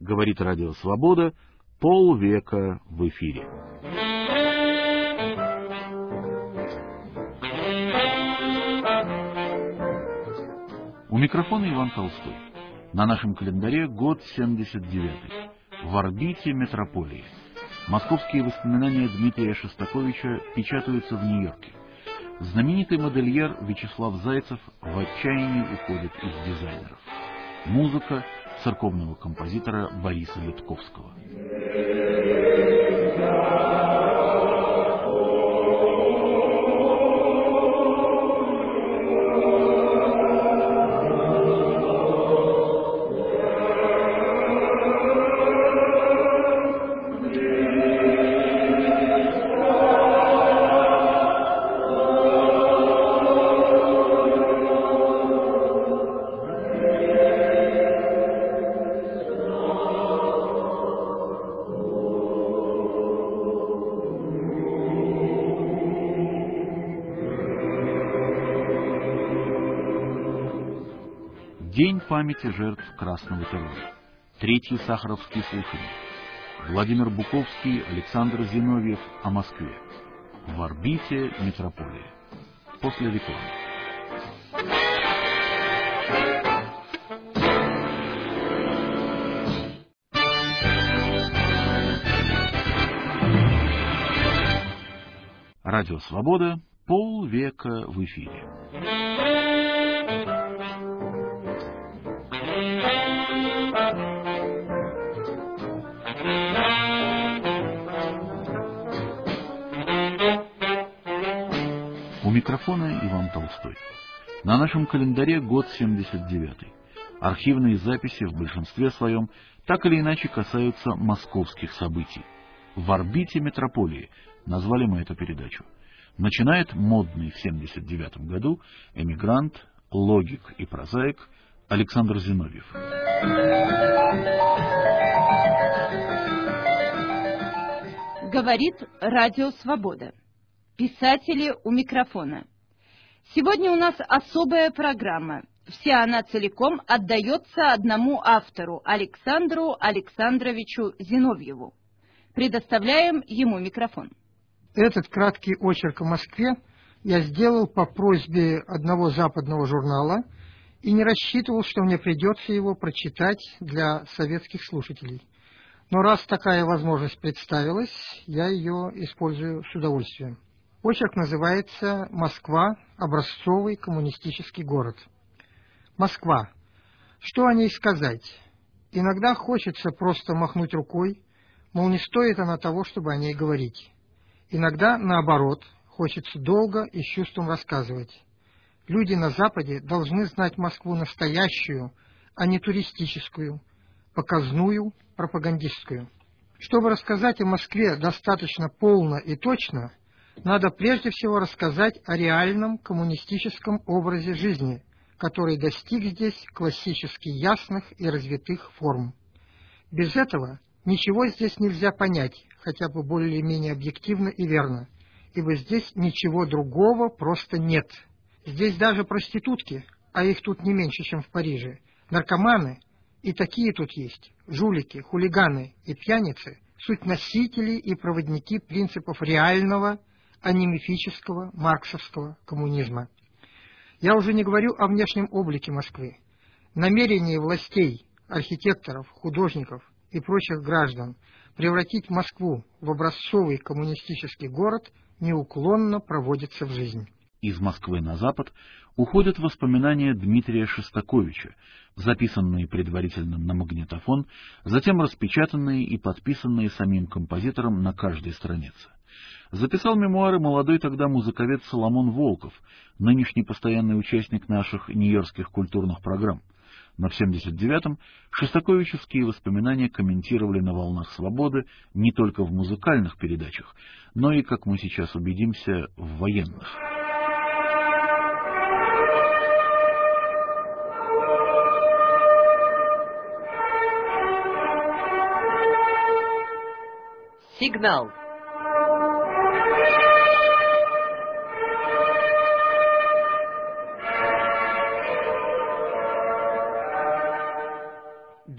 Говорит Радио Свобода, полвека в эфире. У микрофона Иван Толстой. На нашем календаре год 79-й. В орбите метрополии. Московские воспоминания Дмитрия Шостаковича печатаются в Нью-Йорке. Знаменитый модельер Вячеслав Зайцев в отчаянии уходит из дизайнеров. Музыка церковного композитора Бориса Литковского. День памяти жертв Красного террора. Третьи сахаровские слушания. Владимир Буковский, Александр Зиновьев о Москве. В орбите метрополии. После рекламы. Радио Свобода, полвека в эфире. У микрофона Иван Толстой. На нашем календаре год 79-й. Архивные записи в большинстве своем так или иначе касаются московских событий. В орбите метрополии назвали мы эту передачу. Начинает модный в 79-м году эмигрант, логик и прозаик Александр Зиновьев. Говорит Радио Свобода. Писатели у микрофона. Сегодня у нас особая программа. Вся она целиком отдается одному автору, Александру Александровичу Зиновьеву. Предоставляем ему микрофон. Этот краткий очерк о Москве я сделал по просьбе одного западного журнала и не рассчитывал, что мне придется его прочитать для советских слушателей. Но раз такая возможность представилась, я ее использую с удовольствием. Очерк называется «Москва. Образцовый коммунистический город». Москва. Что о ней сказать? Иногда хочется просто махнуть рукой, мол, не стоит она того, чтобы о ней говорить. Иногда, наоборот, хочется долго и с чувством рассказывать. Люди на Западе должны знать Москву настоящую, а не туристическую, показную, пропагандистскую. Чтобы рассказать о Москве достаточно полно и точно, надо прежде всего рассказать о реальном коммунистическом образе жизни, который достиг здесь классически ясных и развитых форм. Без этого ничего здесь нельзя понять, хотя бы более-менее объективно и верно, ибо здесь ничего другого просто нет. Здесь даже проститутки, а их тут не меньше, чем в Париже, наркоманы, и такие тут есть, жулики, хулиганы и пьяницы, суть носители и проводники принципов реального, а не мифического марксовского коммунизма. Я уже не говорю о внешнем облике Москвы. Намерение властей, архитекторов, художников и прочих граждан превратить Москву в образцовый коммунистический город неуклонно проводится в жизнь. Из Москвы на запад уходят воспоминания Дмитрия Шостаковича, записанные предварительно на магнитофон, затем распечатанные и подписанные самим композитором на каждой странице. Записал мемуары молодой тогда музыковед Соломон Волков, нынешний постоянный участник наших нью-йоркских культурных программ. Но в 79-м шостаковичевские воспоминания комментировали на волнах свободы не только в музыкальных передачах, но и, как мы сейчас убедимся, в военных. Сигнал.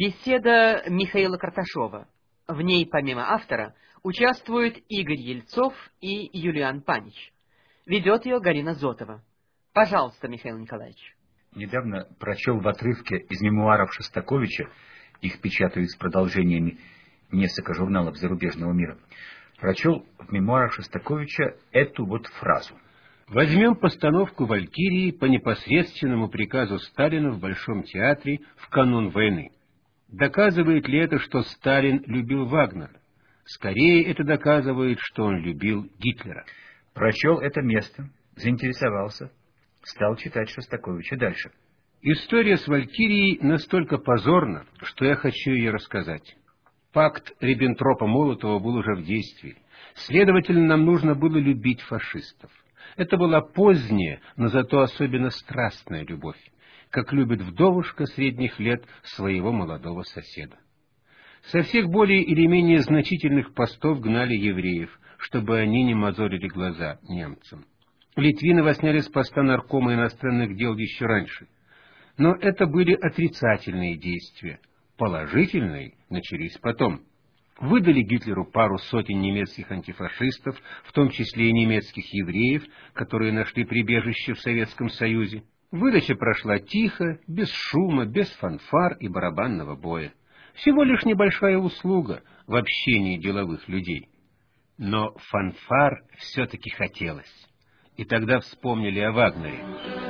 Беседа Михаила Карташова. В ней, помимо автора, участвуют Игорь Ельцов и Юлиан Панич. Ведет ее Галина Зотова. Пожалуйста, Михаил Николаевич. Недавно прочел в отрывке из мемуаров Шостаковича, их печатают с продолжениями несколько журналов зарубежного мира, прочел в мемуарах Шостаковича эту вот фразу. Возьмем постановку «Валькирии» по непосредственному приказу Сталина в Большом театре в канун войны. Доказывает ли это, что Сталин любил Вагнера? Скорее, это доказывает, что он любил Гитлера. Прочел это место, заинтересовался, стал читать Шостаковича дальше. История с Валькирией настолько позорна, что я хочу ее рассказать. Пакт Риббентропа-Молотова был уже в действии. Следовательно, нам нужно было любить фашистов. Это была поздняя, но зато особенно страстная любовь, как любит вдовушка средних лет своего молодого соседа. Со всех более или менее значительных постов гнали евреев, чтобы они не мозолили глаза немцам. Литвинова сняли с поста наркома иностранных дел еще раньше. Но это были отрицательные действия. Положительные начались потом. Выдали Гитлеру пару сотен немецких антифашистов, в том числе и немецких евреев, которые нашли прибежище в Советском Союзе. Выдача прошла тихо, без шума, без фанфар и барабанного боя. Всего лишь небольшая услуга в общении деловых людей. Но фанфар все-таки хотелось. И тогда вспомнили о Вагнере.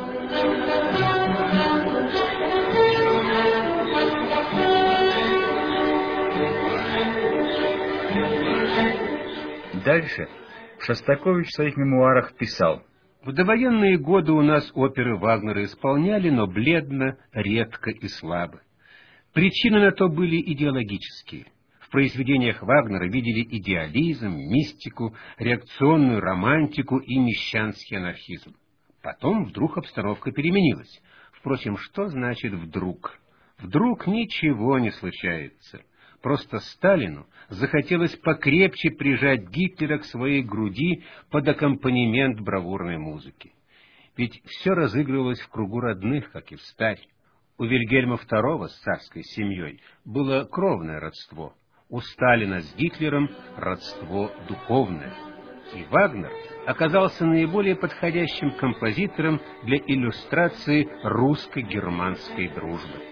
Дальше Шостакович в своих мемуарах писал. В довоенные годы у нас оперы Вагнера исполняли, но бледно, редко и слабо. Причины на то были идеологические. В произведениях Вагнера видели идеализм, мистику, реакционную романтику и мещанский анархизм. Потом вдруг обстановка переменилась. Впрочем, что значит «вдруг»? Вдруг ничего не случается. Просто Сталину захотелось покрепче прижать Гитлера к своей груди под аккомпанемент бравурной музыки. Ведь все разыгрывалось в кругу родных, как и встарь. У Вильгельма II с царской семьей было кровное родство, у Сталина с Гитлером родство духовное. И Вагнер оказался наиболее подходящим композитором для иллюстрации русско-германской дружбы.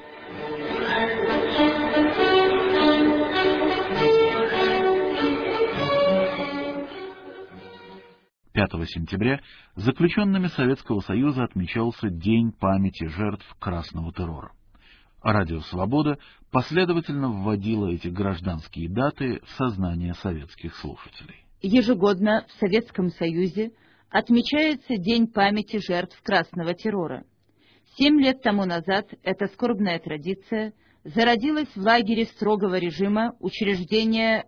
5 сентября заключенными Советского Союза отмечался День памяти жертв красного террора. Радио «Свобода» последовательно вводило эти гражданские даты в сознание советских слушателей. Ежегодно в Советском Союзе отмечается День памяти жертв красного террора. 7 лет тому назад эта скорбная традиция зародилась в лагере строгого режима учреждения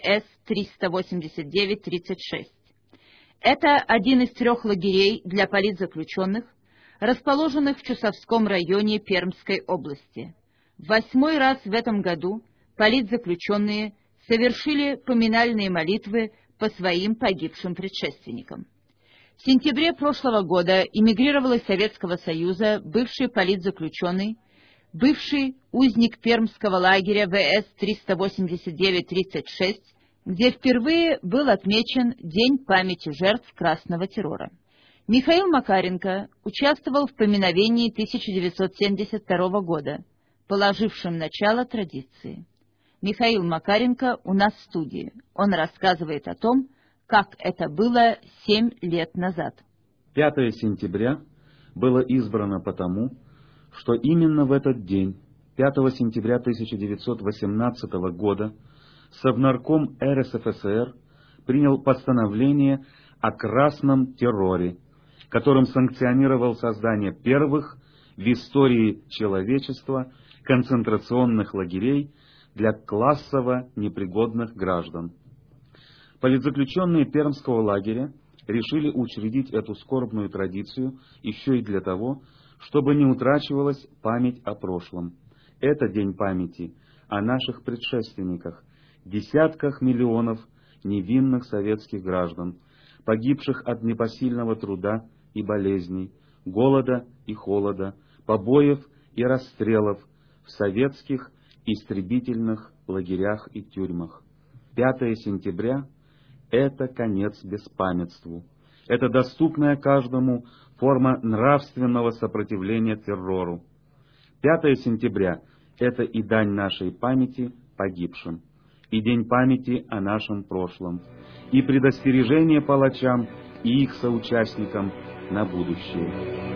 ВС-389-36. Это один из 3 лагерей для политзаключенных, расположенных в Чусовском районе Пермской области. В 8-й раз в этом году политзаключенные совершили поминальные молитвы по своим погибшим предшественникам. В сентябре прошлого года эмигрировал из Советского Союза бывший политзаключенный, бывший узник пермского лагеря ВС-389-36, где впервые был отмечен День памяти жертв красного террора. Михаил Макаренко участвовал в поминовении 1972 года, положившем начало традиции. Михаил Макаренко у нас в студии. Он рассказывает о том, как это было 7 лет назад. 5 сентября было избрано потому, что именно в этот день, 5 сентября 1918 года, Совнарком РСФСР принял постановление о красном терроре, которым санкционировал создание первых в истории человечества концентрационных лагерей для классово непригодных граждан. Политзаключенные Пермского лагеря решили учредить эту скорбную традицию еще и для того, чтобы не утрачивалась память о прошлом. Это день памяти о наших предшественниках, десятках миллионов невинных советских граждан, погибших от непосильного труда и болезней, голода и холода, побоев и расстрелов в советских истребительных лагерях и тюрьмах. 5 сентября — это конец беспамятству. Это доступная каждому форма нравственного сопротивления террору. 5 сентября — это и дань нашей памяти погибшим, и день памяти о нашем прошлом, и предостережение палачам и их соучастникам на будущее.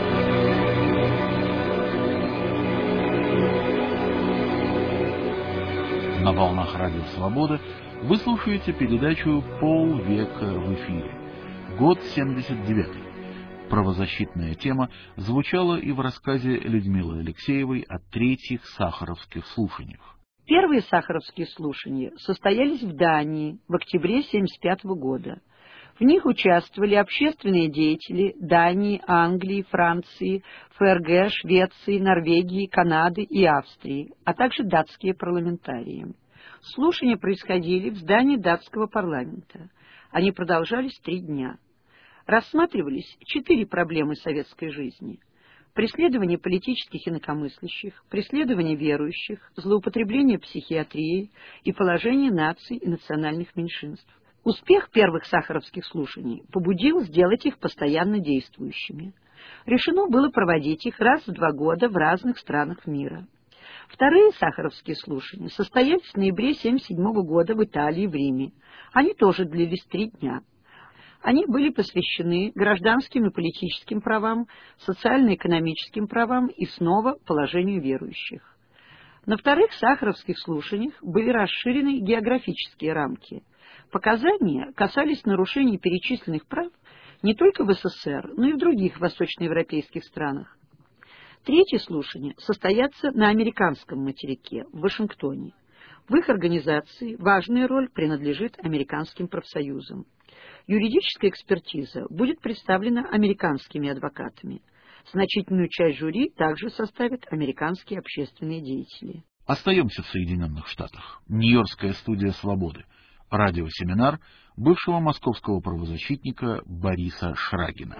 На волнах Радио Свобода вы слушаете передачу «Полвека в эфире». Год 79-й. Правозащитная тема звучала и в рассказе Людмилы Алексеевой о третьих сахаровских слушаниях. Первые сахаровские слушания состоялись в Дании в октябре 1975 года. В них участвовали общественные деятели Дании, Англии, Франции, ФРГ, Швеции, Норвегии, Канады и Австрии, а также датские парламентарии. Слушания происходили в здании датского парламента. Они продолжались 3 дня. Рассматривались 4 проблемы советской жизни: преследование политических инакомыслящих, преследование верующих, злоупотребление психиатрией и положение наций и национальных меньшинств. Успех первых сахаровских слушаний побудил сделать их постоянно действующими. Решено было проводить их раз в 2 года в разных странах мира. Вторые сахаровские слушания состоялись в ноябре 1977 года в Италии, в Риме. Они тоже длились 3 дня. Они были посвящены гражданским и политическим правам, социально-экономическим правам и снова положению верующих. На вторых сахаровских слушаниях были расширены географические рамки. Показания касались нарушений перечисленных прав не только в СССР, но и в других восточноевропейских странах. Третьи слушания состоятся на американском материке, в Вашингтоне. В их организации важная роль принадлежит американским профсоюзам. Юридическая экспертиза будет представлена американскими адвокатами. Значительную часть жюри также составят американские общественные деятели. Остаемся в Соединенных Штатах. Нью-Йоркская студия «Свободы». Радиосеминар бывшего московского правозащитника Бориса Шрагина.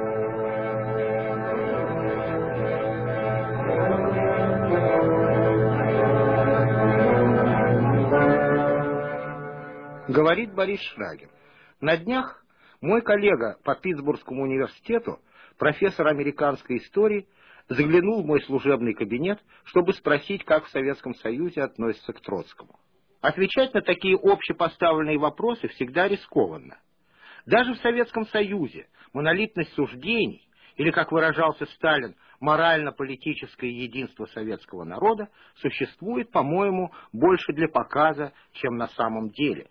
Говорит Борис Шрагин. На днях мой коллега по Питтсбургскому университету, профессор американской истории, заглянул в мой служебный кабинет, чтобы спросить, как в Советском Союзе относятся к Троцкому. Отвечать на такие общепоставленные вопросы всегда рискованно. Даже в Советском Союзе монолитность суждений, или, как выражался Сталин, морально-политическое единство советского народа, существует, по-моему, больше для показа, чем на самом деле.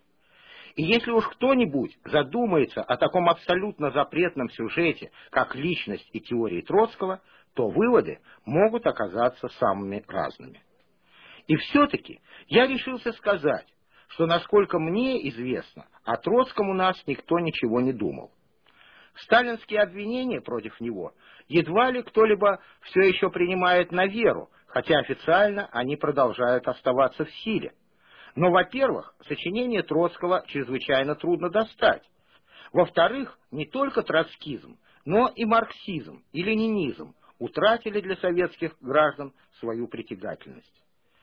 И если уж кто-нибудь задумается о таком абсолютно запретном сюжете, как личность и теории Троцкого, то выводы могут оказаться самыми разными. И все-таки я решился сказать, что, насколько мне известно, о Троцком у нас никто ничего не думал. Сталинские обвинения против него едва ли кто-либо все еще принимает на веру, хотя официально они продолжают оставаться в силе. Но, во-первых, сочинение Троцкого чрезвычайно трудно достать. Во-вторых, не только троцкизм, но и марксизм и ленинизм утратили для советских граждан свою притягательность.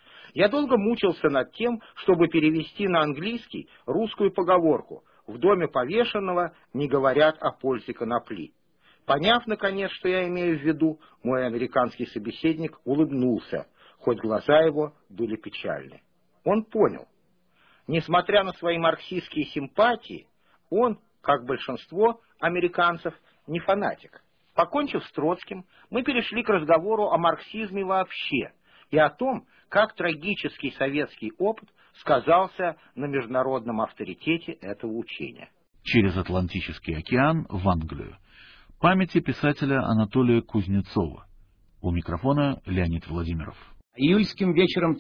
Я долго мучился над тем, чтобы перевести на английский русскую поговорку «В доме повешенного не говорят о пользе конопли». Поняв, наконец, что я имею в виду, мой американский собеседник улыбнулся, хоть глаза его были печальны. Он понял. Несмотря на свои марксистские симпатии, он, как большинство американцев, не фанатик. Покончив с Троцким, мы перешли к разговору о марксизме вообще и о том, как трагический советский опыт сказался на международном авторитете этого учения. Через Атлантический океан в Англию. Памяти писателя Анатолия Кузнецова. У микрофона Леонид Владимиров. Июльским вечером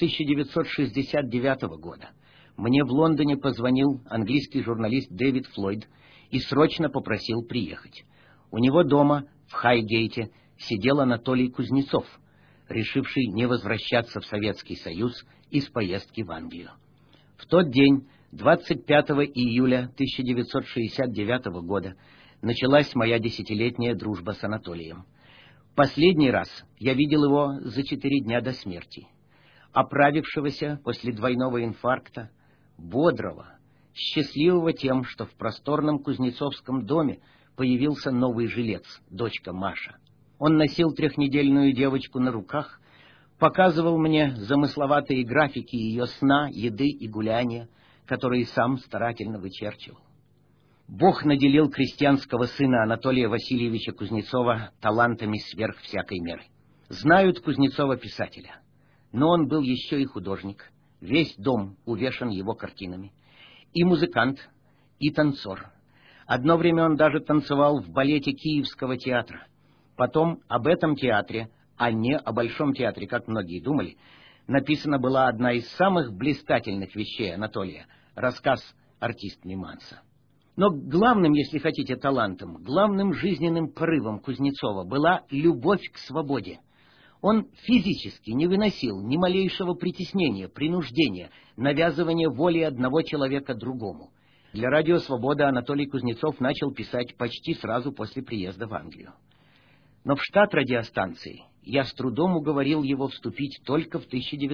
1969 года мне в Лондоне позвонил английский журналист Дэвид Флойд и срочно попросил приехать. У него дома, в Хайгейте, сидел Анатолий Кузнецов, решивший не возвращаться в Советский Союз из поездки в Англию. В тот день, 25 июля 1969 года, началась моя 10-летняя дружба с Анатолием. Последний раз я видел его за 4 дня до смерти. оправившегося после двойного инфаркта, бодрого, счастливого тем, что в просторном кузнецовском доме появился новый жилец, дочка Маша. Он носил 3-недельную девочку на руках, показывал мне замысловатые графики ее сна, еды и гуляния, которые сам старательно вычерчивал. Бог наделил крестьянского сына Анатолия Васильевича Кузнецова талантами сверх всякой меры. Знают Кузнецова писателя, но он был еще и художник, весь дом увешан его картинами, и музыкант, и танцор. Одно время он даже танцевал в балете Киевского театра. Потом об этом театре, а не о Большом театре, как многие думали, написана была одна из самых блистательных вещей Анатолия — рассказ «Артист Миманса». Но главным, если хотите, талантом, главным жизненным порывом Кузнецова была любовь к свободе. Он физически не выносил ни малейшего притеснения, принуждения, навязывания воли одного человека другому. Для «Радио Свобода» Анатолий Кузнецов начал писать почти сразу после приезда в Англию. Но в штат радиостанции я с трудом уговорил его вступить только в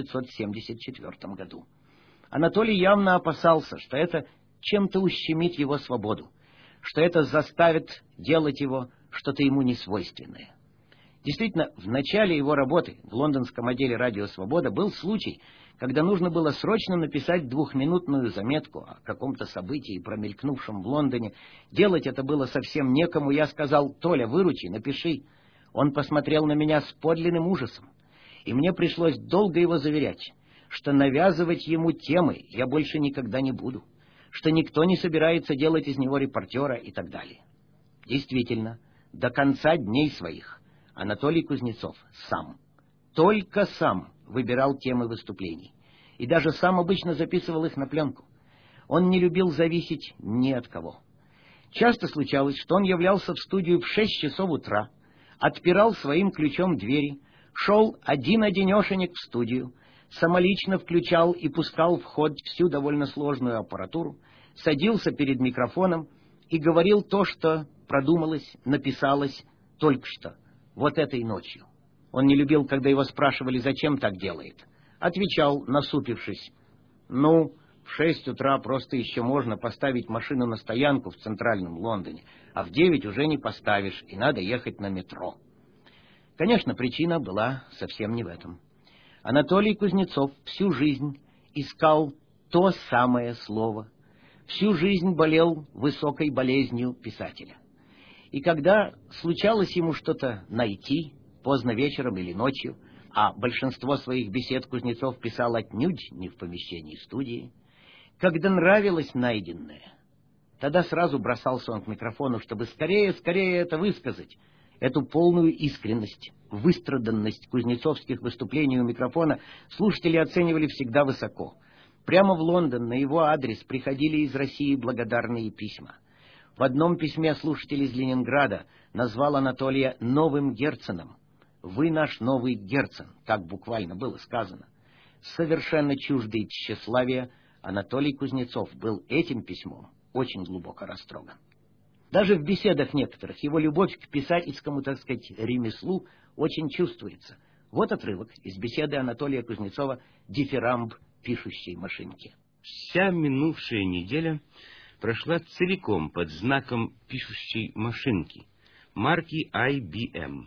1974 году. Анатолий явно опасался, что это чем-то ущемит его свободу, что это заставит делать его что-то ему несвойственное. Действительно, в начале его работы в лондонском отделе «Радио Свобода» был случай, когда нужно было срочно написать 2-минутную заметку о каком-то событии, промелькнувшем в Лондоне. Делать это было совсем некому. Я сказал: «Толя, выручи, напиши». Он посмотрел на меня с подлинным ужасом, и мне пришлось долго его заверять, что навязывать ему темы я больше никогда не буду, что никто не собирается делать из него репортера и так далее. Действительно, до конца дней своих Анатолий Кузнецов сам, только сам выбирал темы выступлений, и даже сам обычно записывал их на пленку. Он не любил зависеть ни от кого. Часто случалось, что он являлся в студию в 6 часов утра, отпирал своим ключом двери, шел один-одинешенек в студию, самолично включал и пускал в ход всю довольно сложную аппаратуру, садился перед микрофоном и говорил то, что продумалось, написалось только что, вот этой ночью. Он не любил, когда его спрашивали, зачем так делает. Отвечал, насупившись: «Ну, в 6 утра просто еще можно поставить машину на стоянку в центральном Лондоне, а в 9 уже не поставишь, и надо ехать на метро». Конечно, причина была совсем не в этом. Анатолий Кузнецов всю жизнь искал то самое слово, всю жизнь болел высокой болезнью писателя. И когда случалось ему что-то найти, поздно вечером или ночью, а большинство своих бесед Кузнецов писал отнюдь не в помещении студии, когда нравилось найденное, тогда сразу бросался он к микрофону, чтобы скорее это высказать. Эту полную искренность, выстраданность кузнецовских выступлений у микрофона слушатели оценивали всегда высоко. Прямо в Лондон на его адрес приходили из России благодарные письма. В одном письме слушатель из Ленинграда назвал Анатолия новым Герценом. «Вы наш новый Герцен», так буквально было сказано. Совершенно чуждый тщеславия, Анатолий Кузнецов был этим письмом очень глубоко растроган. Даже в беседах некоторых его любовь к писательскому, так сказать, ремеслу очень чувствуется. Вот отрывок из беседы Анатолия Кузнецова «Дифирамб пишущей машинки». Вся минувшая неделя прошла целиком под знаком пишущей машинки, марки IBM.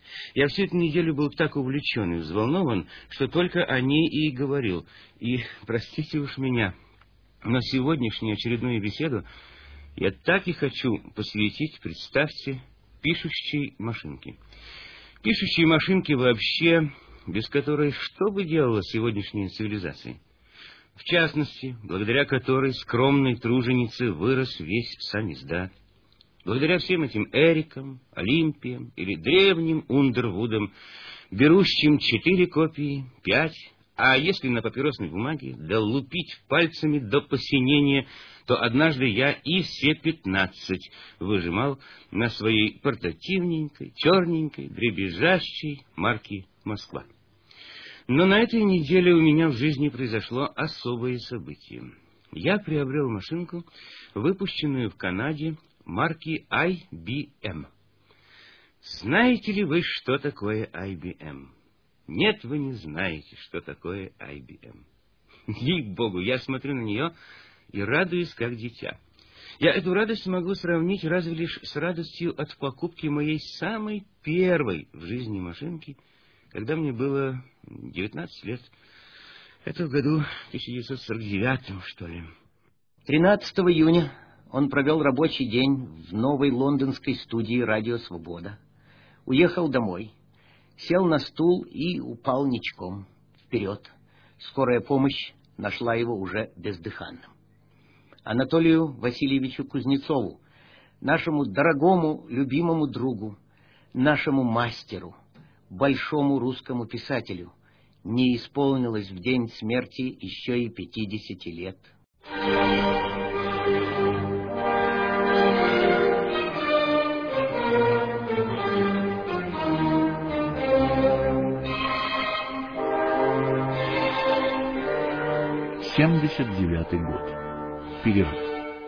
Я всю эту неделю был так увлечен и взволнован, что только о ней и говорил. И, простите уж меня, но сегодняшнюю очередную беседу я так и хочу посвятить, представьте, пишущей машинке. Пишущей машинке вообще, без которой что бы делала сегодняшняя цивилизация? В частности, благодаря которой скромной труженице вырос весь самиздат. Благодаря всем этим Эрикам, Олимпиям или древним Ундервудам, берущим 4 копии, 5, а если на папиросной бумаге, да лупить пальцами до посинения, то однажды я и все 15 выжимал на своей портативненькой, черненькой, дребезжащей марке «Москва». Но на этой неделе у меня в жизни произошло особое событие. Я приобрел машинку, выпущенную в Канаде, марки IBM. Знаете ли вы, что такое IBM? Нет, вы не знаете, что такое IBM. Ей-богу, я смотрю на нее и радуюсь, как дитя. Я эту радость могу сравнить разве лишь с радостью от покупки моей самой первой в жизни машинки, когда мне было 19 лет. Это в году 1949, что ли. 13 июня он провел рабочий день в новой лондонской студии «Радио Свобода». Уехал домой, сел на стул и упал ничком вперед. Скорая помощь нашла его уже бездыханным. Анатолию Васильевичу Кузнецову, нашему дорогому, любимому другу, нашему мастеру, большому русскому писателю, не исполнилось в день смерти еще и 50 лет. Семьдесят 79-й год. Перерыв.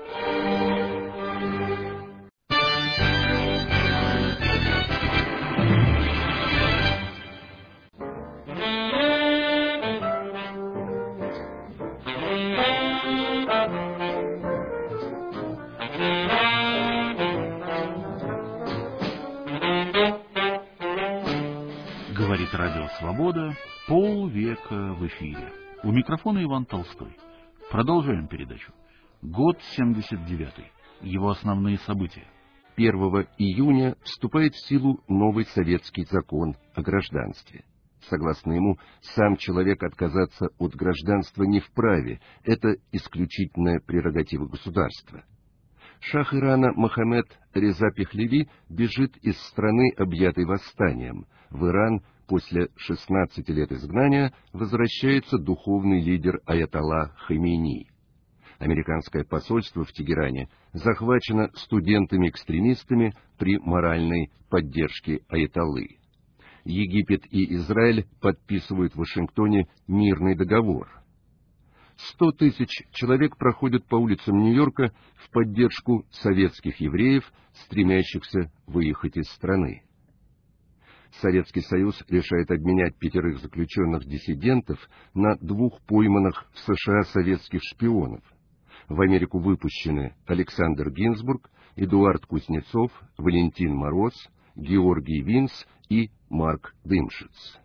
Говорит Радио Свобода, полвека в эфире. У микрофона Иван Толстой. Продолжаем передачу. Год 79-й. Его основные события. 1 июня вступает в силу новый советский закон о гражданстве. Согласно ему, сам человек отказаться от гражданства не вправе, это исключительная прерогатива государства. Шах Ирана Мохаммед Реза Пехлеви бежит из страны, объятой восстанием. В Иран после 16 лет изгнания возвращается духовный лидер аятолла Хамейни. Американское посольство в Тегеране захвачено студентами-экстремистами при моральной поддержке аятоллы. Египет и Израиль подписывают в Вашингтоне мирный договор. 100 тысяч человек проходят по улицам Нью-Йорка в поддержку советских евреев, стремящихся выехать из страны. Советский Союз решает обменять 5 заключенных диссидентов на 2 пойманных в США советских шпионов. В Америку выпущены Александр Гинзбург, Эдуард Кузнецов, Валентин Мороз, Георгий Винс и Марк Дымшиц.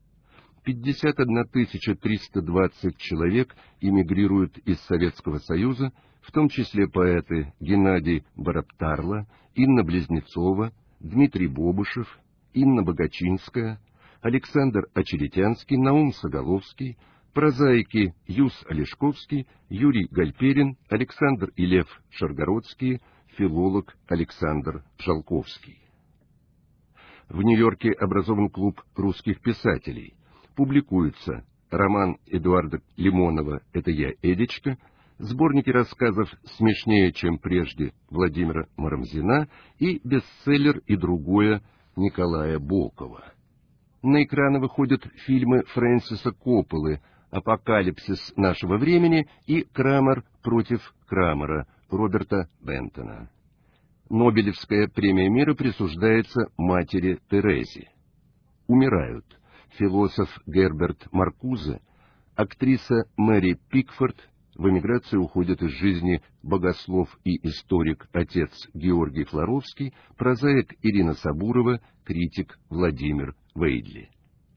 51 320 человек эмигрируют из Советского Союза, в том числе поэты Геннадий Бараптарло, Инна Близнецова, Дмитрий Бобышев, Инна Богачинская, Александр Очеретянский, Наум Соголовский, прозаики Юс Олешковский, Юрий Гальперин, Александр и Лев Шаргородские, филолог Александр Жалковский. В Нью-Йорке образован клуб русских писателей. Публикуются роман Эдуарда Лимонова «Это я, Эдичка», сборники рассказов «Смешнее, чем прежде» Владимира Марамзина и бестселлер «И другое» Николая Бокова. На экраны выходят фильмы Фрэнсиса Копполы «Апокалипсис нашего времени» и «Крамер против Крамера» Роберта Бентона. Нобелевская премия мира присуждается матери Терезе. Умирают философ Герберт Маркузе, актриса Мэри Пикфорд, в эмиграцию уходят из жизни богослов и историк отец Георгий Флоровский, прозаик Ирина Сабурова, критик Владимир Вейдли.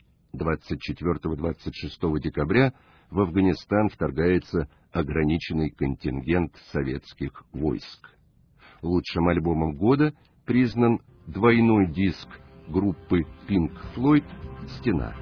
24-26 декабря в Афганистан вторгается ограниченный контингент советских войск. Лучшим альбомом года признан двойной диск группы Pink Floyd «Стена».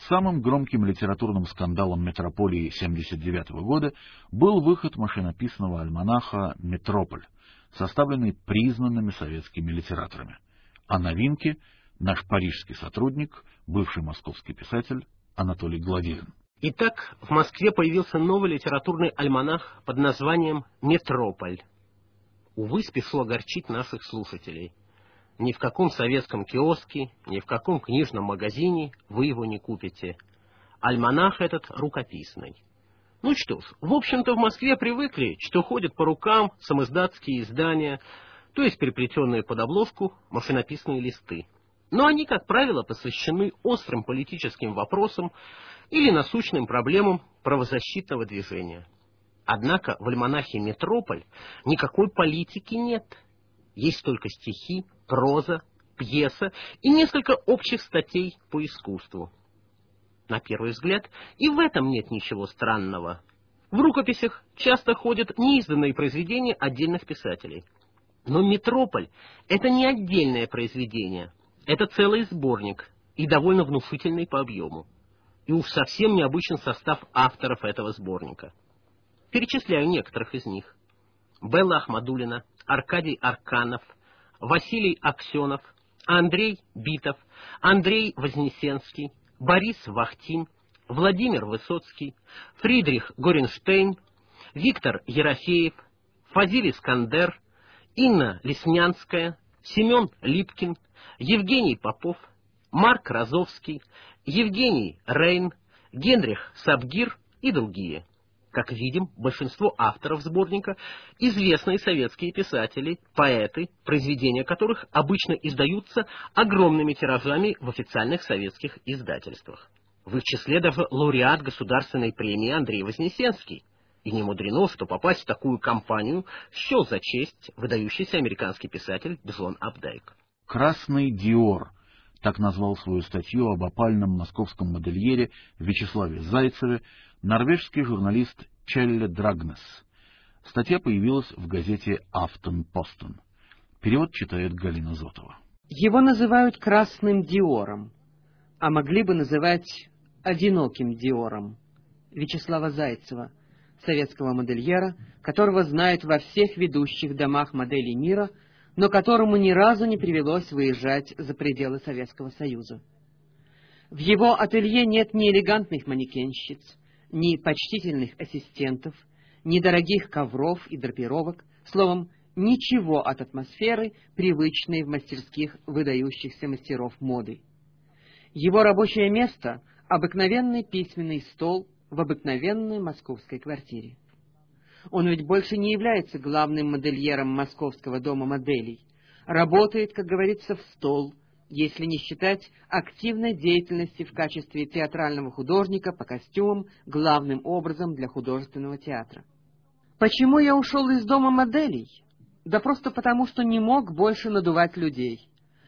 Самым громким литературным скандалом метрополии 1979 года был выход машинописного альманаха «Метрополь», составленный признанными советскими литераторами. О новинке наш парижский сотрудник, бывший московский писатель Анатолий Гладилин. Итак, в Москве появился новый литературный альманах под названием «Метрополь». Увы, спешу огорчить наших слушателей. Ни в каком советском киоске, ни в каком книжном магазине вы его не купите. Альманах этот рукописный. Ну что ж, в общем-то в Москве привыкли, что ходят по рукам самиздатские издания, то есть переплетенные под обложку машинописные листы. Но они, как правило, посвящены острым политическим вопросам или насущным проблемам правозащитного движения. Однако в альманахе «Метрополь» никакой политики нет. Есть только стихи, проза, пьеса и несколько общих статей по искусству. На первый взгляд, и в этом нет ничего странного. В рукописях часто ходят неизданные произведения отдельных писателей. Но «Метрополь» — это не отдельное произведение, это целый сборник и довольно внушительный по объему. И уж совсем необычен состав авторов этого сборника. Перечисляю некоторых из них. Белла Ахмадуллина, Аркадий Арканов, Василий Аксенов, Андрей Битов, Андрей Вознесенский, Борис Вахтин, Владимир Высоцкий, Фридрих Горенштейн, Виктор Ерофеев, Фазиль Искандер, Инна Леснянская, Семен Липкин, Евгений Попов, Марк Розовский, Евгений Рейн, Генрих Сабгир и другие. Как видим, большинство авторов сборника – известные советские писатели, поэты, произведения которых обычно издаются огромными тиражами в официальных советских издательствах. В их числе даже лауреат Государственной премии Андрей Вознесенский. И не мудрено, что попасть в такую компанию счел за честь выдающийся американский писатель Джон Апдайк. «Красный Диор» — так назвал свою статью об опальном московском модельере Вячеславе Зайцеве норвежский журналист Челле Драгнес. Статья появилась в газете «Афтенпостен». Перевод читает Галина Зотова. Его называют «красным Диором», а могли бы называть «одиноким Диором» Вячеслава Зайцева, советского модельера, которого знают во всех ведущих домах моделей мира, но которому ни разу не привелось выезжать за пределы Советского Союза. В его ателье нет ни элегантных манекенщиц, ни почтительных ассистентов, ни дорогих ковров и драпировок, словом, ничего от атмосферы, привычной в мастерских выдающихся мастеров моды. Его рабочее место — обыкновенный письменный стол в обыкновенной московской квартире. Он ведь больше не является главным модельером Московского дома моделей. Работает, как говорится, в стол, если не считать активной деятельности в качестве театрального художника по костюмам, главным образом для художественного театра. Почему я ушел из дома моделей? Да просто потому, что не мог больше надувать людей.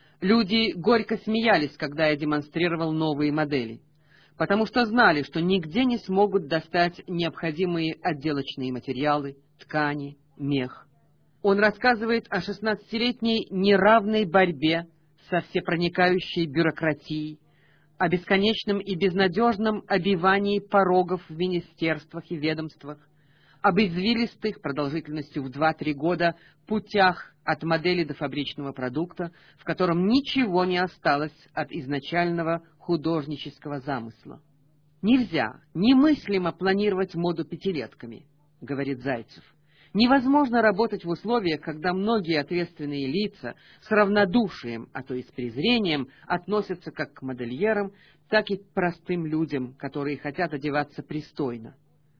Люди горько смеялись, когда я демонстрировал новые модели, потому что знали, что нигде не смогут достать необходимые отделочные материалы, ткани, мех. Он рассказывает о 16-летней неравной борьбе со всепроникающей бюрократией, о бесконечном и безнадежном обивании порогов в министерствах и ведомствах, об извилистых, продолжительностью в 2-3 года, путях от модели до фабричного продукта, в котором ничего не осталось от изначального художнического замысла. «Нельзя, немыслимо планировать моду пятилетками», — говорит Зайцев. «Невозможно работать в условиях, когда многие ответственные лица с равнодушием, а то и с презрением, относятся как к модельерам, так и к простым людям, которые хотят одеваться пристойно».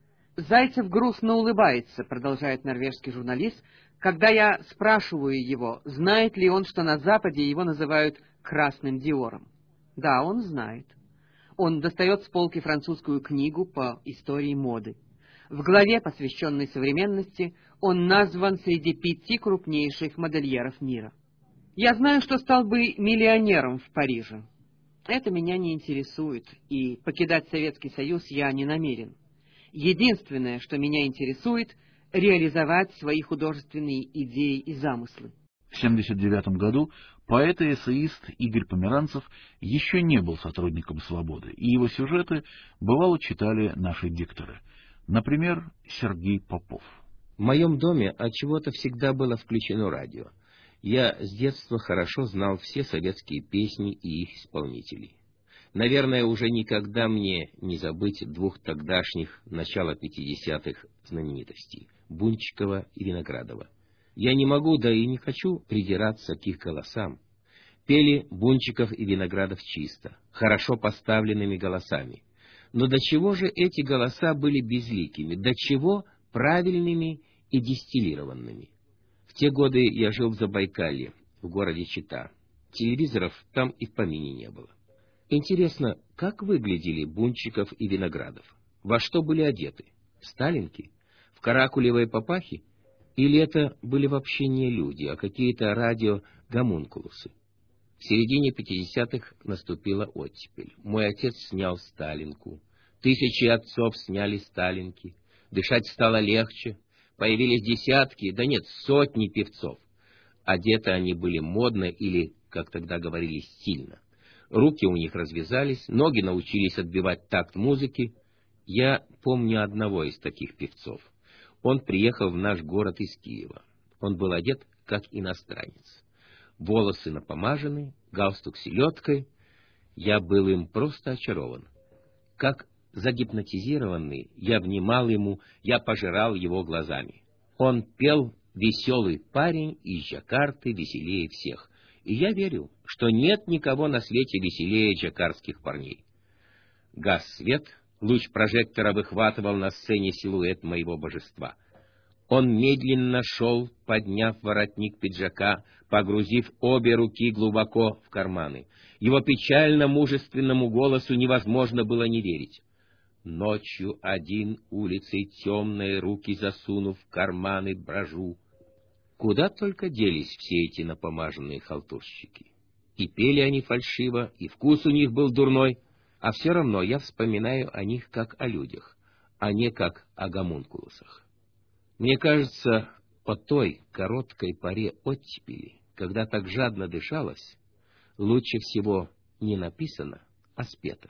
Зайцев грустно улыбается, продолжает норвежский журналист, когда я спрашиваю его, знает ли он, что на Западе его называют «красным Диором». Да, он знает. Он достает с полки французскую книгу по истории моды. В главе, посвященной современности, он назван среди 5 крупнейших модельеров мира. Я знаю, что стал бы миллионером в Париже. Это меня не интересует, и покидать Советский Союз я не намерен. Единственное, что меня интересует, реализовать свои художественные идеи и замыслы. В 1979 году поэт и эссеист Игорь Померанцев еще не был сотрудником «Свободы», и его сюжеты бывало читали наши дикторы. Например, Сергей Попов. В моем доме отчего-то всегда было включено радио. Я с детства хорошо знал все советские песни и их исполнителей. Наверное, уже никогда мне не забыть двух тогдашних, начала 50-х знаменитостей — Бунчикова и Виноградова. Я не могу, да и не хочу придираться к их голосам. Пели Бунчиков и Виноградов чисто, хорошо поставленными голосами. Но до чего же эти голоса были безликими, до чего правильными и дистиллированными? В те годы я жил в Забайкалье, в городе Чита. Телевизоров там и в помине не было. Интересно, как выглядели Бунчиков и Виноградов? Во что были одеты? В сталинки? В каракулевые папахи? Или это были вообще не люди, а какие-то радиогомункулусы? В середине 50-х наступила оттепель. Мой отец снял сталинку. Тысячи отцов сняли сталинки. Дышать стало легче. Появились десятки, да нет, сотни певцов. Одеты они были модно или, как тогда говорили, стильно. Руки у них развязались, ноги научились отбивать такт музыки. Я помню одного из таких певцов. Он приехал в наш город из Киева. Он был одет как иностранец. Волосы напомажены, галстук селедкой. Я был им просто очарован. Как загипнотизированный, я внимал ему, я пожирал его глазами. Он пел «Веселый парень из Джакарты веселее всех». И я верил, что нет никого на свете веселее джакартских парней. Гас свет, луч прожектора выхватывал на сцене силуэт моего божества. Он медленно шел, подняв воротник пиджака, погрузив обе руки глубоко в карманы. Его печально-мужественному голосу невозможно было не верить. Ночью один улицей темные руки засунув в карманы брожу. Куда только делись все эти напомаженные халтурщики. И пели они фальшиво, и вкус у них был дурной, а все равно я вспоминаю о них как о людях, а не как о гомункулусах. Мне кажется, по той короткой поре оттепели, когда так жадно дышалось, лучше всего не написано, а спето.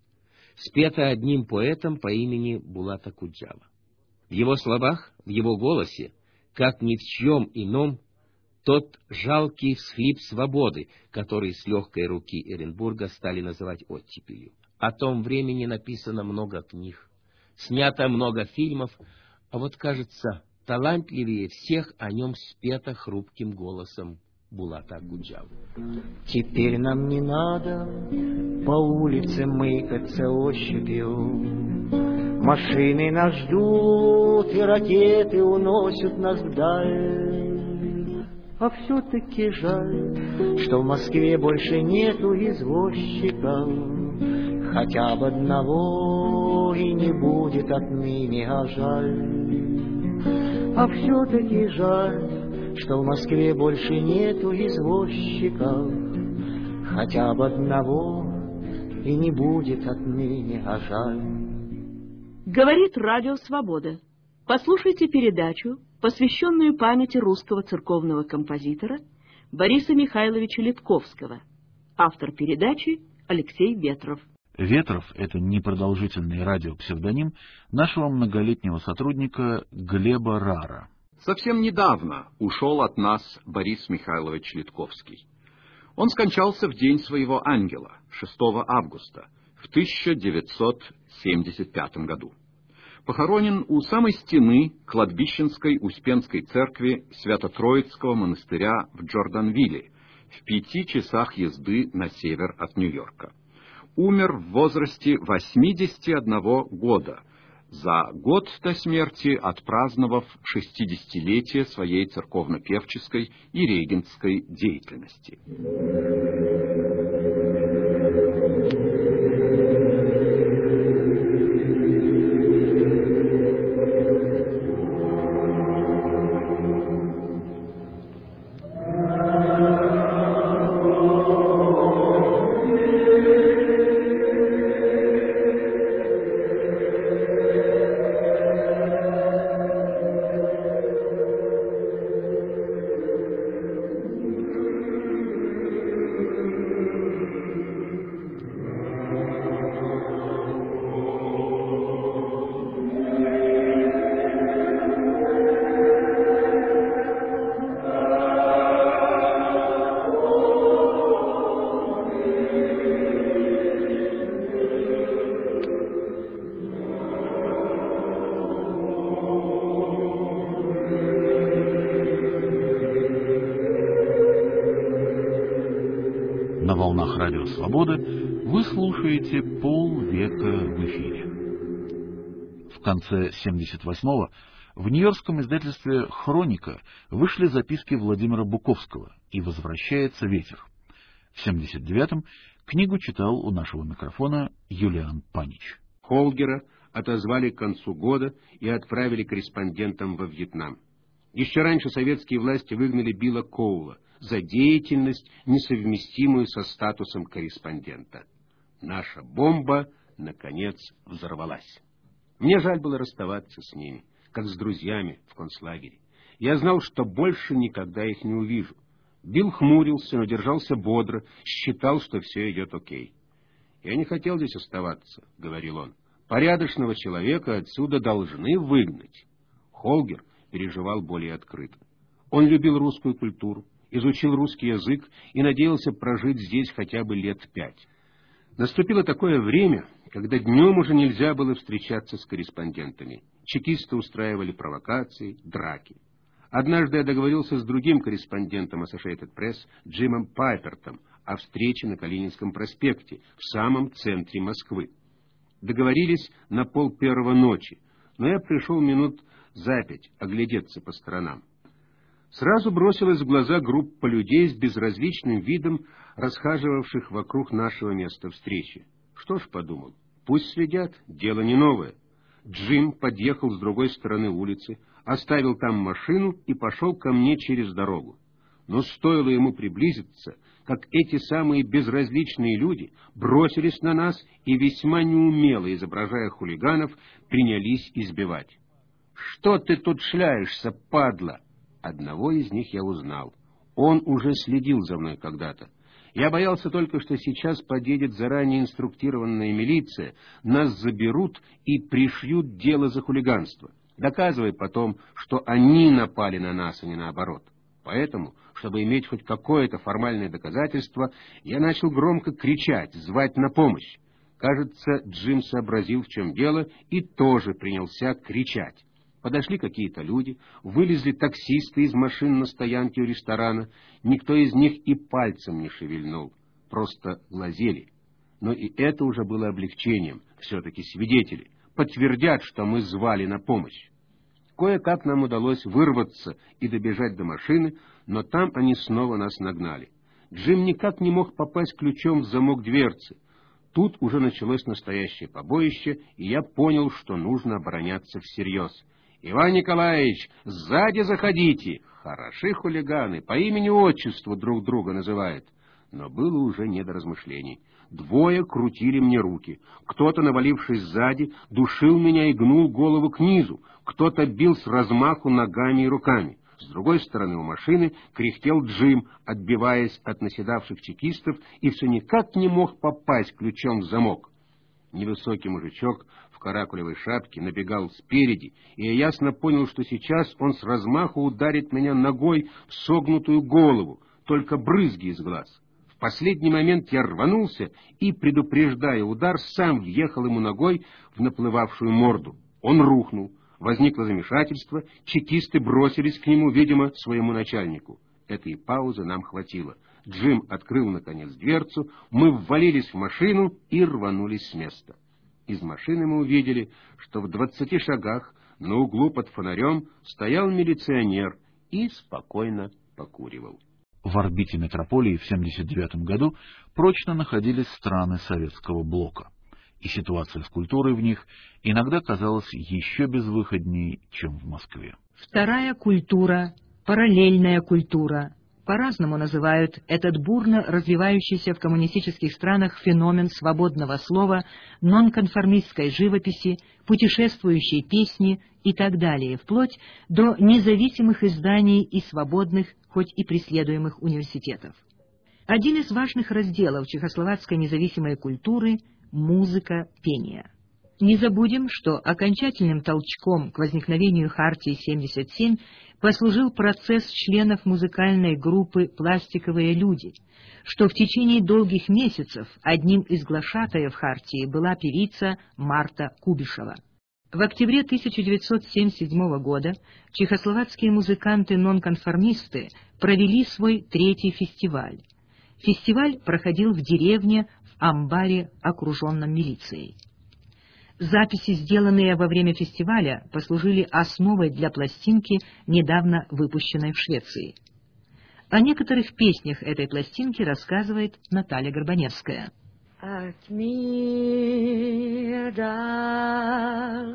Спето одним поэтом по имени Булат Акуджава. В его словах, в его голосе, как ни в чем ином, тот жалкий всхлип свободы, который с легкой руки Эренбурга стали называть оттепелью. О том времени написано много книг, снято много фильмов, а вот, кажется, талантливее всех о нем спето хрупким голосом Булата Акуджавы. Теперь нам не надо по улице мыкаться ощупью. Машины нас ждут, и ракеты уносят нас вдаль. А все-таки жаль, что в Москве больше нету извозчиков. Хотя бы одного и не будет отныне, а жаль. А все-таки жаль, что в Москве больше нету извозчиков. Хотя бы одного и не будет отныне, а жаль. Говорит Радио Свобода. Послушайте передачу, посвященную памяти русского церковного композитора Бориса Михайловича Литковского. Автор передачи Алексей Ветров. Ветров — это непродолжительный радиопсевдоним нашего многолетнего сотрудника Глеба Рара. Совсем недавно ушел от нас Борис Михайлович Литковский. Он скончался в день своего ангела, 6 августа, в 1975 году. Похоронен у самой стены кладбищенской Успенской церкви Свято-Троицкого монастыря в Джорданвилле, в 5 часах езды на север от Нью-Йорка. Умер в возрасте 81 года, за год до смерти отпраздновав 60-летие своей церковно-певческой и регентской деятельности. Радио Свобода. Вы слушаете «Полвека в эфире». В конце 78-го в нью-йоркском издательстве «Хроника» вышли записки Владимира Буковского и «Возвращается ветер». В 79-м книгу читал у нашего микрофона Юлиан Панич. Холгера отозвали к концу года и отправили корреспондентом во Вьетнам. Еще раньше советские власти выгнали Билла Коула за деятельность, несовместимую со статусом корреспондента. Наша бомба, наконец, взорвалась. Мне жаль было расставаться с ними, как с друзьями в концлагере. Я знал, что больше никогда их не увижу. Билл хмурился, но держался бодро, считал, что все идет окей. «Я не хотел здесь оставаться», — говорил он. «Порядочного человека отсюда должны выгнать». Холгер переживал более открыто. Он любил русскую культуру, изучил русский язык и надеялся прожить здесь хотя бы лет 5. Наступило такое время, когда днем уже нельзя было встречаться с корреспондентами. Чекисты устраивали провокации, драки. Однажды я договорился с другим корреспондентом Associated Press, Джимом Пайпертом, о встрече на Калининском проспекте, в самом центре Москвы. Договорились на 1:30 ночи, но я пришел минут за 5 оглядеться по сторонам. Сразу бросилась в глаза группа людей с безразличным видом, расхаживавших вокруг нашего места встречи. Что ж, подумал, пусть следят, дело не новое. Джим подъехал с другой стороны улицы, оставил там машину и пошел ко мне через дорогу. Но стоило ему приблизиться, как эти самые безразличные люди бросились на нас и, весьма неумело изображая хулиганов, принялись избивать. «Что ты тут шляешься, падла?» Одного из них я узнал. Он уже следил за мной когда-то. Я боялся только, что сейчас подъедет заранее инструктированная милиция, нас заберут и пришьют дело за хулиганство, доказывая потом, что они напали на нас, а не наоборот. Поэтому, чтобы иметь хоть какое-то формальное доказательство, я начал громко кричать, звать на помощь. Кажется, Джим сообразил, в чем дело, и тоже принялся кричать. Подошли какие-то люди, вылезли таксисты из машин на стоянке у ресторана. Никто из них и пальцем не шевельнул, просто глазели. Но и это уже было облегчением, все-таки свидетели подтвердят, что мы звали на помощь. Кое-как нам удалось вырваться и добежать до машины, но там они снова нас нагнали. Джим никак не мог попасть ключом в замок дверцы. Тут уже началось настоящее побоище, и я понял, что нужно обороняться всерьез. «Иван Николаевич, сзади заходите!» Хороши хулиганы, по имени-отчеству друг друга называют. Но было уже не до размышлений. Двое крутили мне руки. Кто-то, навалившись сзади, душил меня и гнул голову к низу. Кто-то бил с размаху ногами и руками. С другой стороны у машины кряхтел Джим, отбиваясь от наседавших чекистов, и все никак не мог попасть ключом в замок. Невысокий мужичок в каракулевой шапке набегал спереди, и я ясно понял, что сейчас он с размаху ударит меня ногой в согнутую голову, только брызги из глаз. В последний момент я рванулся и, предупреждая удар, сам въехал ему ногой в наплывавшую морду. Он рухнул. Возникло замешательство, чекисты бросились к нему, видимо, своему начальнику. Этой паузы нам хватило. Джим открыл, наконец, дверцу, мы ввалились в машину и рванулись с места. Из машины мы увидели, что в 20 шагах на углу под фонарем стоял милиционер и спокойно покуривал. В орбите метрополии в 1979 году прочно находились страны советского блока, и ситуация с культурой в них иногда казалась еще безвыходней, чем в Москве. Вторая культура, параллельная культура. По-разному называют этот бурно развивающийся в коммунистических странах феномен свободного слова, нонконформистской живописи, путешествующей песни и так далее, вплоть до независимых изданий и свободных, хоть и преследуемых университетов. Один из важных разделов чехословацкой независимой культуры – музыка, пение. Не забудем, что окончательным толчком к возникновению Хартии 77 послужил процесс членов музыкальной группы «Пластиковые люди», что в течение долгих месяцев одним из глашатаев Хартии была певица Марта Кубишева. В октябре 1977 года чехословацкие музыканты-нонконформисты провели свой третий фестиваль. Фестиваль проходил в деревне, в амбаре, окруженном милицией. Записи, сделанные во время фестиваля, послужили основой для пластинки, недавно выпущенной в Швеции. О некоторых песнях этой пластинки рассказывает Наталья Горбаневская. Ať mír dál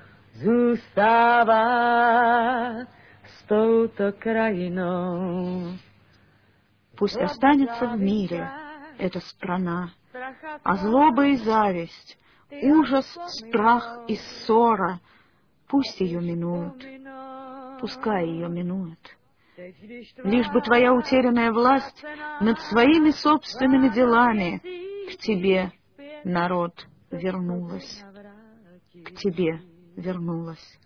zůstává s touto krajinou. Пусть останется в мире эта страна, а злоба и зависть, ужас, страх и ссора, пусть ее минуют, пускай ее минуют. Лишь бы твоя утерянная власть над своими собственными делами к тебе, народ, вернулась, к тебе вернулась.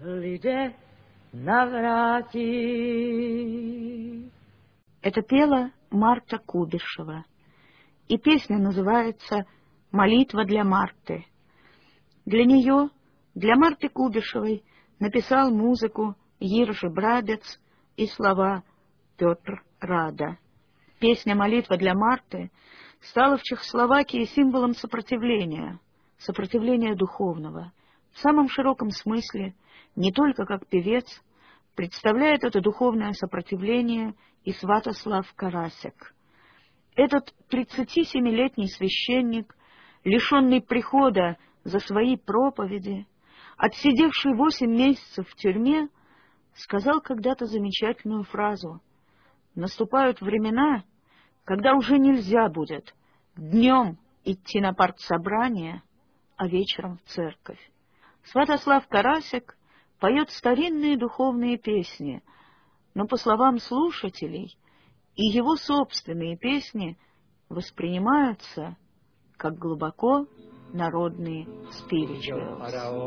Это пела Марта Кубишева, и песня называется «Молитва для Марты». Для нее, для Марты Кубишевой, написал музыку Иржи Брабец и слова Петр Рада. Песня «Молитва для Марты» стала в Чехословакии символом сопротивления духовного. В самом широком смысле, не только как певец, представляет это духовное сопротивление и Святослав Карасек. Этот 37-летний священник, лишенный прихода за свои проповеди, отсидевший 8 месяцев в тюрьме, сказал когда-то замечательную фразу: «Наступают времена, когда уже нельзя будет днем идти на партсобрание, а вечером в церковь». Святослав Карасек поет старинные духовные песни, но, по словам слушателей, и его собственные песни воспринимаются как глубоко народные спиричуалы.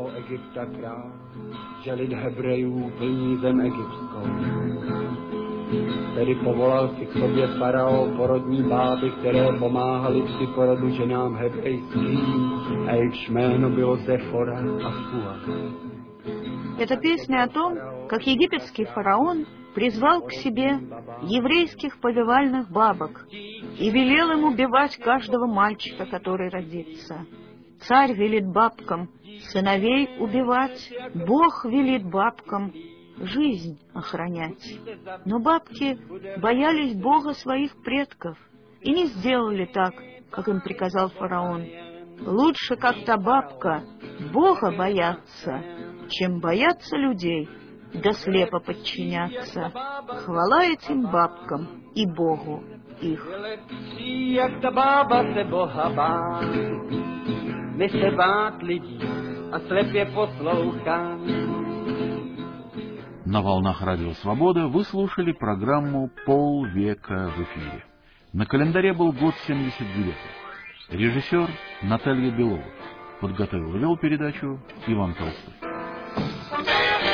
Tedy povolal si k sobě faraon porodní báby, které pomáhaly při porodu ženám hebrejským, a jejich jméno bylo Zefora a Fua. Это песня о том, как египетский фараон призвал к себе еврейских повивальных бабок и велел им убивать каждого мальчика, который родится. Царь велит бабкам сыновей убивать, Бог велит бабкам жизнь охранять. Но бабки боялись Бога своих предков и не сделали так, как им приказал фараон. Лучше как-то бабка Бога бояться, чем бояться людей, да слепо подчиняться. Хвала этим бабкам и Богу их. Jak ta bába se Boha bát, my se bát lidí a slepě poslouchám. На волнах Радио Свобода вы слушали программу «Полвека в эфире». На календаре был год 79-й. Режиссер Наталья Белова. Подготовил и вел передачу Иван Толстой.